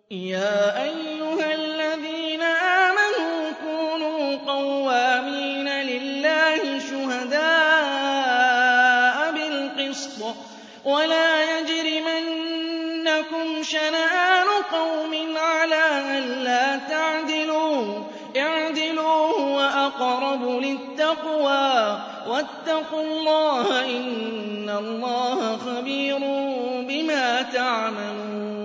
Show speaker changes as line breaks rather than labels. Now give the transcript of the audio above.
يَا أَيُّهَا الَّذِينَ آمَنُوا كُونُوا قَوَّامِينَ لِلَّهِ شُهَدَاءَ بِالْقِسْطِ ۖ وَلَا يَجْرِمَنَّكُمْ شَنَآنُ قَوْمٍ عَلَىٰ أَلَّا تَعْدِلُوا ۚ اعْدِلُوا هُوَ أَقْرَبُ لِلتَّقْوَىٰ ۖ وَاتَّقُوا اللَّهَ ۚ إِنَّ اللَّهَ خَبِيرٌ بِمَا تَعْمَلُونَ